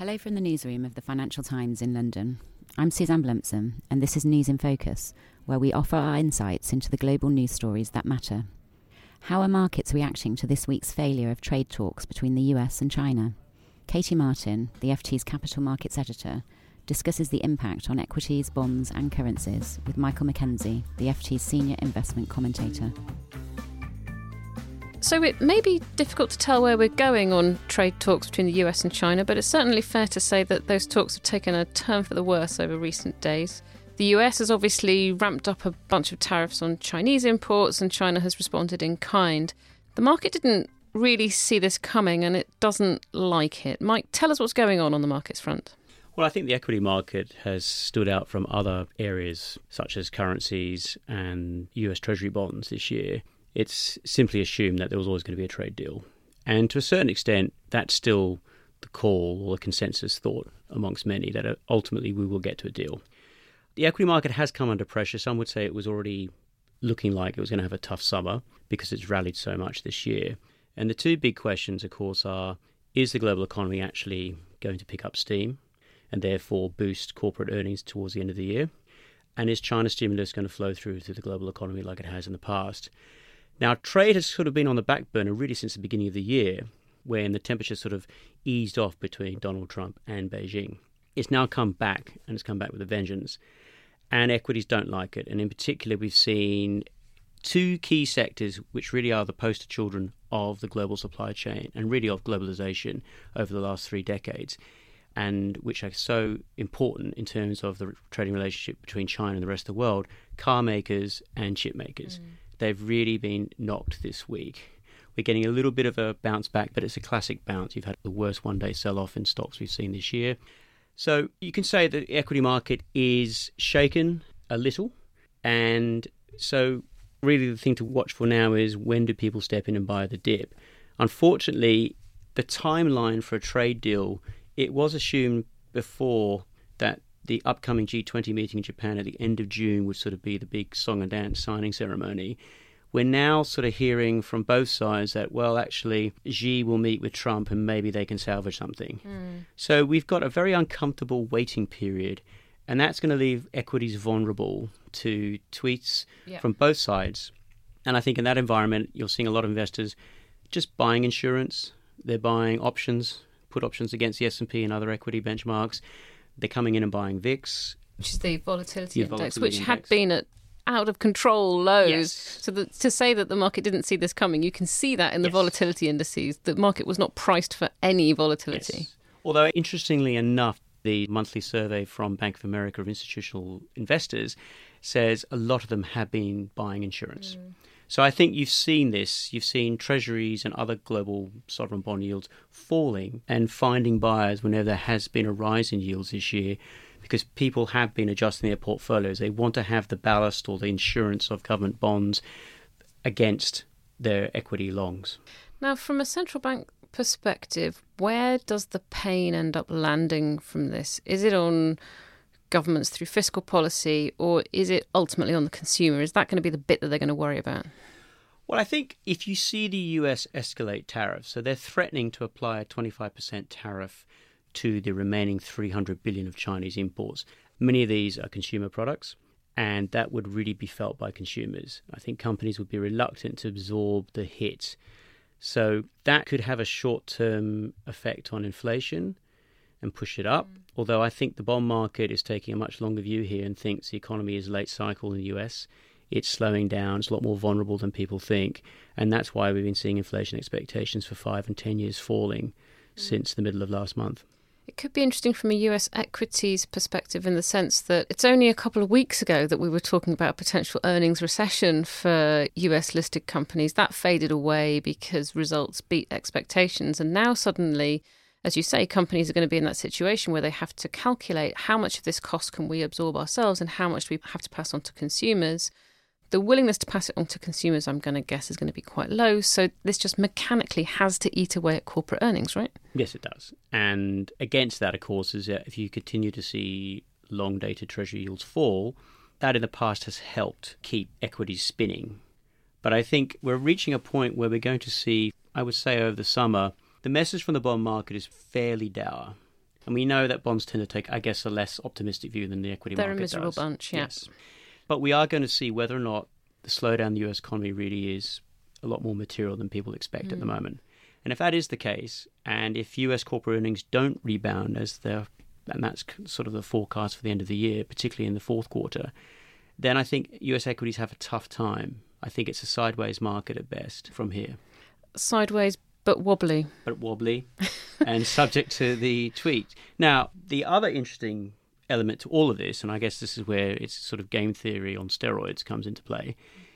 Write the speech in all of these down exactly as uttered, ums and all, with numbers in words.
Hello from the newsroom of the Financial Times in London. I'm Suzanne Blumpson, and this is News in Focus, where we offer our insights into the global news stories that matter. How are markets reacting to this week's failure of trade talks between the U S and China? Katie Martin, the F T's capital markets editor, discusses the impact on equities, bonds and currencies with Michael Mackenzie, the F T's senior investment commentator. So it may be difficult to tell where we're going on trade talks between the U S and China, but it's certainly fair to say that those talks have taken a turn for the worse over recent days. The U S has obviously ramped up a bunch of tariffs on Chinese imports, and China has responded in kind. The market didn't really see this coming, and it doesn't like it. Mike, tell us what's going on on the markets front. Well, I think the equity market has stood out from other areas, such as currencies and U S Treasury bonds this year. It's simply assumed that there was always going to be a trade deal. And to a certain extent, that's still the call or the consensus thought amongst many, that ultimately we will get to a deal. The equity market has come under pressure. Some would say it was already looking like it was going to have a tough summer because it's rallied so much this year. And the two big questions, of course, are, is the global economy actually going to pick up steam and therefore boost corporate earnings towards the end of the year? And is China's stimulus going to flow through to the global economy like it has in the past? Now, trade has sort of been on the back burner really since the beginning of the year, when the temperature sort of eased off between Donald Trump and Beijing. It's now come back, and it's come back with a vengeance. And equities don't like it. And in particular, we've seen two key sectors which really are the poster children of the global supply chain and really of globalization over the last three decades, and which are so important in terms of the trading relationship between China and the rest of the world: car makers and chip makers. Mm. They've really been knocked this week. We're getting a little bit of a bounce back, but it's a classic bounce. You've had the worst one-day sell-off in stocks we've seen this year. So you can say that the equity market is shaken a little. And so really the thing to watch for now is, when do people step in and buy the dip? Unfortunately, the timeline for a trade deal, it was assumed before that the upcoming G twenty meeting in Japan at the end of June would sort of be the big song and dance signing ceremony. We're now sort of hearing from both sides that, well, actually, Xi will meet with Trump and maybe they can salvage something. Mm. So we've got a very uncomfortable waiting period, and that's going to leave equities vulnerable to tweets yep. from both sides. And I think in that environment, you're seeing a lot of investors just buying insurance. They're buying options, put options against the S and P and other equity benchmarks. They're coming in and buying V I X, which is the volatility the index, volatility which index. had been at out of control lows. Yes. So the, to say that the market didn't see this coming, you can see that in the yes. volatility indices. The market was not priced for any volatility. Yes. Although, interestingly enough, the monthly survey from Bank of America of institutional investors says a lot of them have been buying insurance. Mm. So I think you've seen this. You've seen treasuries and other global sovereign bond yields falling and finding buyers whenever there has been a rise in yields this year, because people have been adjusting their portfolios. They want to have the ballast or the insurance of government bonds against their equity longs. Now, from a central bank perspective, where does the pain end up landing from this? Is it on governments through fiscal policy, or is it ultimately on the consumer? Is that going to be the bit that they're going to worry about? Well, I think if you see the U S escalate tariffs, so they're threatening to apply a twenty-five percent tariff to the remaining three hundred billion of Chinese imports. Many of these are consumer products, and that would really be felt by consumers. I think companies would be reluctant to absorb the hit. So that could have a short-term effect on inflation and push it up. Mm. Although I think the bond market is taking a much longer view here and thinks the economy is late cycle in the U S. It's slowing down. It's a lot more vulnerable than people think. And that's why we've been seeing inflation expectations for five and ten years falling mm. since the middle of last month. It could be interesting from a U S equities perspective, in the sense that it's only a couple of weeks ago that we were talking about a potential earnings recession for U S listed companies. That faded away because results beat expectations. And now suddenly, as you say, companies are going to be in that situation where they have to calculate how much of this cost can we absorb ourselves and how much do we have to pass on to consumers. The willingness to pass it on to consumers, I'm going to guess, is going to be quite low. So this just mechanically has to eat away at corporate earnings, right? Yes, it does. And against that, of course, is that if you continue to see long-dated treasury yields fall, that in the past has helped keep equities spinning. But I think we're reaching a point where we're going to see, I would say over the summer, the message from the bond market is fairly dour. And we know that bonds tend to take, I guess, a less optimistic view than the equity They're market a miserable does. bunch, yeah. Yes. But we are going to see whether or not the slowdown in the U S economy really is a lot more material than people expect mm. at the moment. And if that is the case, and if U S corporate earnings don't rebound as they're, and that's sort of the forecast for the end of the year, particularly in the fourth quarter, then I think U S equities have a tough time. I think it's a sideways market at best from here. Sideways, but wobbly. But wobbly, and subject to the tweet. Now, the other interesting element to all of this, and I guess this is where it's sort of game theory on steroids comes into play,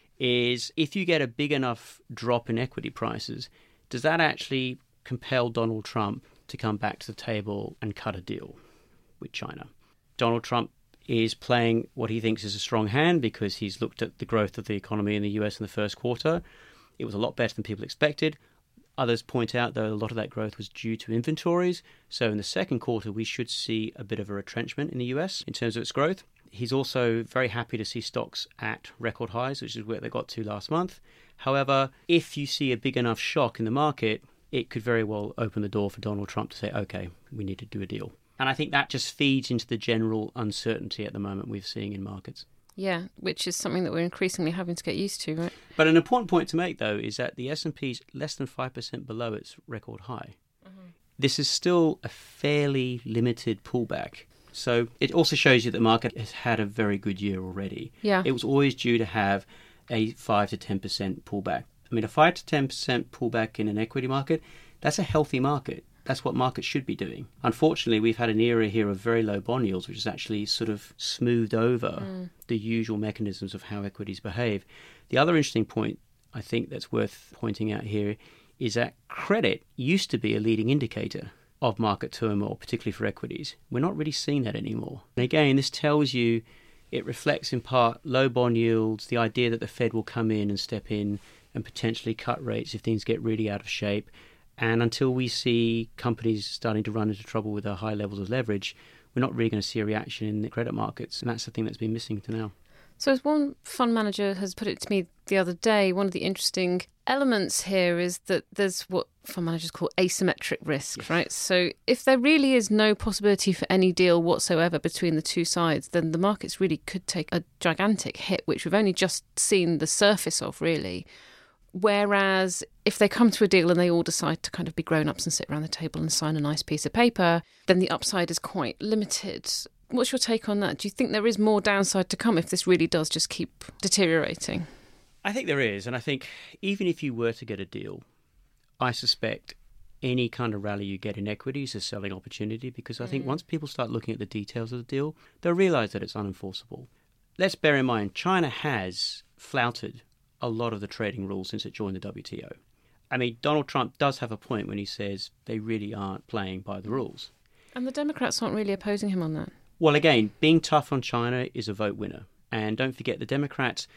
is if you get a big enough drop in equity prices, does that actually compel Donald Trump to come back to the table and cut a deal with China? Donald Trump is playing what he thinks is a strong hand because he's looked at the growth of the economy in the U S in the first quarter. It was a lot better than people expected. Others point out, though, a lot of that growth was due to inventories. So in the second quarter, we should see a bit of a retrenchment in the U S in terms of its growth. He's also very happy to see stocks at record highs, which is where they got to last month. However, if you see a big enough shock in the market, it could very well open the door for Donald Trump to say, OK, we need to do a deal. And I think that just feeds into the general uncertainty at the moment we're seeing in markets. Yeah, which is something that we're increasingly having to get used to, right? But an important point to make, though, is that the S and P is less than five percent below its record high. Mm-hmm. This is still a fairly limited pullback. So it also shows you that the market has had a very good year already. Yeah. It was always due to have a five to ten percent pullback. I mean, a five to ten percent pullback in an equity market, that's a healthy market. That's what markets should be doing. Unfortunately, we've had an era here of very low bond yields, which has actually sort of smoothed over mm. the usual mechanisms of how equities behave. The other interesting point I think that's worth pointing out here is that credit used to be a leading indicator of market turmoil, particularly for equities. We're not really seeing that anymore. And again, this tells you, it reflects in part low bond yields, the idea that the Fed will come in and step in and potentially cut rates if things get really out of shape. And until we see companies starting to run into trouble with their high levels of leverage, we're not really going to see a reaction in the credit markets. And that's the thing that's been missing to now. So as one fund manager has put it to me the other day, one of the interesting elements here is that there's what fund managers call asymmetric risk, yes. right? So if there really is no possibility for any deal whatsoever between the two sides, then the markets really could take a gigantic hit, which we've only just seen the surface of, really. Whereas if they come to a deal and they all decide to kind of be grown-ups and sit around the table and sign a nice piece of paper, then the upside is quite limited. What's your take on that? Do you think there is more downside to come if this really does just keep deteriorating? I think there is. And I think even if you were to get a deal, I suspect any kind of rally you get in equities is a selling opportunity, because I think mm. once people start looking at the details of the deal, they'll realise that it's unenforceable. Let's bear in mind, China has flouted a lot of the trading rules since it joined the W T O. I mean, Donald Trump does have a point when he says they really aren't playing by the rules. And the Democrats aren't really opposing him on that. Well, again, being tough on China is a vote winner. And don't forget, the Democrats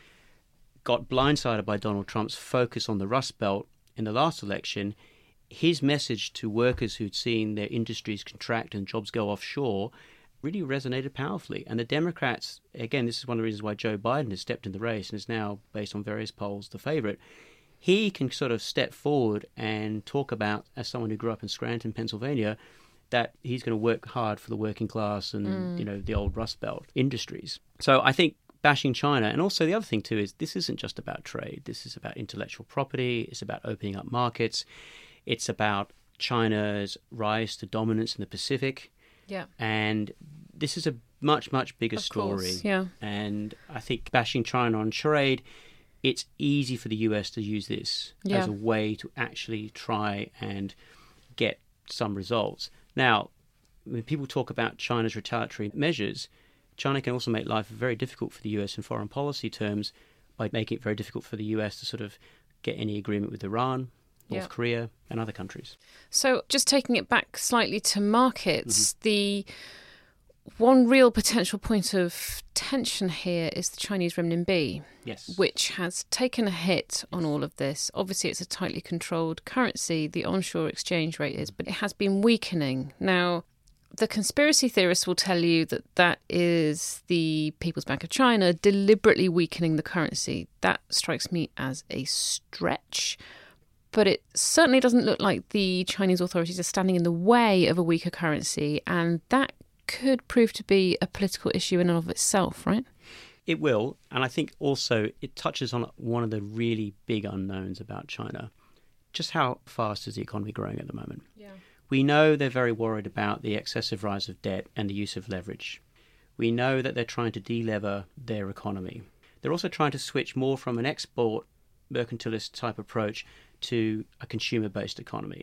got blindsided by Donald Trump's focus on the Rust Belt in the last election. His message to workers who'd seen their industries contract and jobs go offshore really resonated powerfully. And the Democrats, again, this is one of the reasons why Joe Biden has stepped in the race and is now, based on various polls, the favourite. He can sort of step forward and talk about, as someone who grew up in Scranton, Pennsylvania, that he's going to work hard for the working class and, mm. you know, the old Rust Belt industries. So I think bashing China, and also the other thing too is this isn't just about trade. This is about intellectual property. It's about opening up markets. It's about China's rise to dominance in the Pacific. Yeah. And this is a much, much bigger of story. Course, yeah. And I think bashing China on trade, it's easy for the U S to use this yeah. as a way to actually try and get some results. Now, when people talk about China's retaliatory measures, China can also make life very difficult for the U S in foreign policy terms by making it very difficult for the U S to sort of get any agreement with Iran, North yeah. Korea and other countries. So just taking it back slightly to markets, mm-hmm. the one real potential point of tension here is the Chinese renminbi, yes. which has taken a hit on all of this. Obviously, it's a tightly controlled currency, the onshore exchange rate is, but it has been weakening. Now, the conspiracy theorists will tell you that that is the People's Bank of China deliberately weakening the currency. That strikes me as a stretch. But it certainly doesn't look like the Chinese authorities are standing in the way of a weaker currency, and that could prove to be a political issue in and of itself, right? It will, and I think also it touches on one of the really big unknowns about China. Just how fast is the economy growing at the moment? Yeah. We know they're very worried about the excessive rise of debt and the use of leverage. We know that they're trying to de-lever their economy. They're also trying to switch more from an export mercantilist type approach to a consumer-based economy.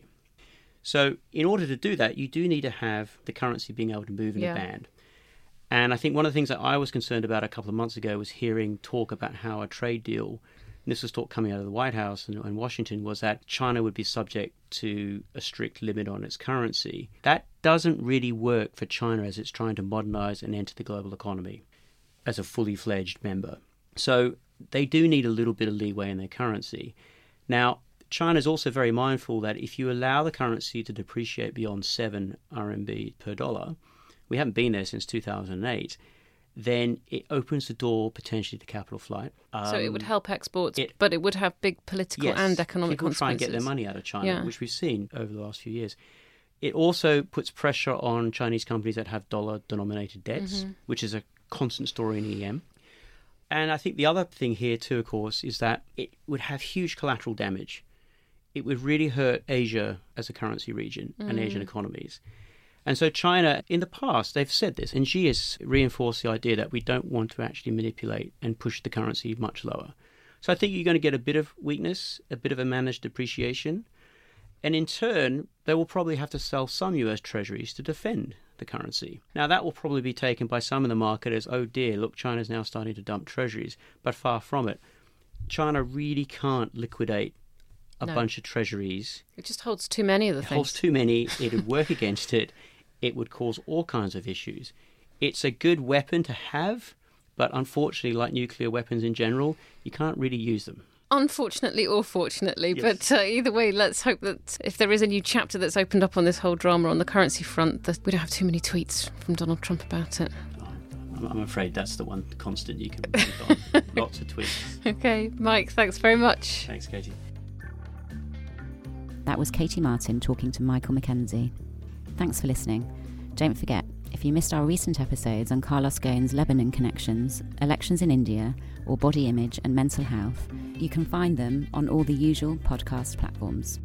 So in order to do that, you do need to have the currency being able to move in Yeah. a band. And I think one of the things that I was concerned about a couple of months ago was hearing talk about how a trade deal, and this was talk coming out of the White House and, and Washington, was that China would be subject to a strict limit on its currency. That doesn't really work for China as it's trying to modernize and enter the global economy as a fully fledged member. So they do need a little bit of leeway in their currency. Now, China is also very mindful that if you allow the currency to depreciate beyond seven R M B per dollar, we haven't been there since two thousand eight, then it opens the door potentially to capital flight. Um, So it would help exports, it- but it would have big political yes, and economic people try and consequences. get their money out of China, Yeah. which we've seen over the last few years. It also puts pressure on Chinese companies that have dollar-denominated debts, Mm-hmm. which is a constant story in E M. And I think the other thing here too, of course, is that it would have huge collateral damage. It would really hurt Asia as a currency region and Asian economies. And so China, in the past, they've said this, and Xi has reinforced the idea that we don't want to actually manipulate and push the currency much lower. So I think you're going to get a bit of weakness, a bit of a managed depreciation, and in turn, they will probably have to sell some U S treasuries to defend the currency. Now, that will probably be taken by some in the market as, oh dear, look, China's now starting to dump treasuries, but far from it. China really can't liquidate a No. bunch of treasuries. It just holds too many of the It things. holds too many, it would work against it, it would cause all kinds of issues. It's a good weapon to have, but unfortunately, like nuclear weapons in general, you can't really use them. Unfortunately or fortunately, Yes. but uh, either way, let's hope that if there is a new chapter that's opened up on this whole drama on the currency front, that we don't have too many tweets from Donald Trump about it. I'm I'm afraid that's the one constant you can count on. Lots of tweets. Okay, Mike, thanks very much. Thanks, Katie. That was Katie Martin talking to Michael Mackenzie. Thanks for listening. Don't forget, if you missed our recent episodes on Carlos Ghosn's Lebanon connections, elections in India, or body image and mental health, you can find them on all the usual podcast platforms.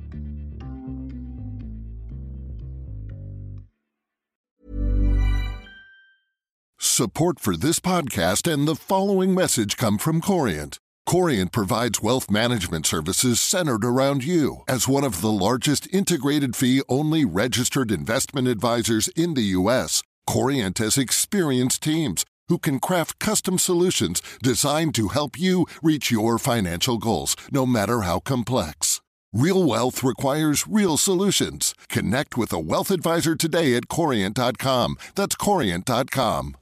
Support for this podcast and the following message come from Corient. Corient provides wealth management services centered around you. As one of the largest integrated fee-only registered investment advisors in the U S, Corient has experienced teams who can craft custom solutions designed to help you reach your financial goals, no matter how complex. Real wealth requires real solutions. Connect with a wealth advisor today at Corient dot com. That's Corient dot com.